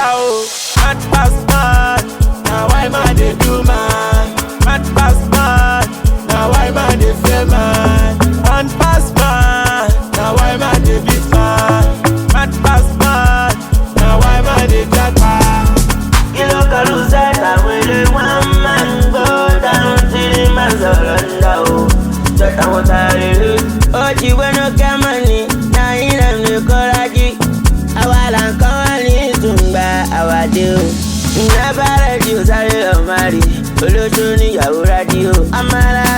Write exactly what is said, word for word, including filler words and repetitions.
oh. Mad pass man, now why man they do man? Mad pass man, now why man they fail man? Mad pass man, now why man they beat man? Mad pass man, now why man they jack man? Kilo Karuzata, we the one man go down till the man's all oh. Just I want to oh, she will not come money. Now in them the coraji. Our land calling to buy our deal. Never let you say you're married. Olo Tony, you're radio. I'm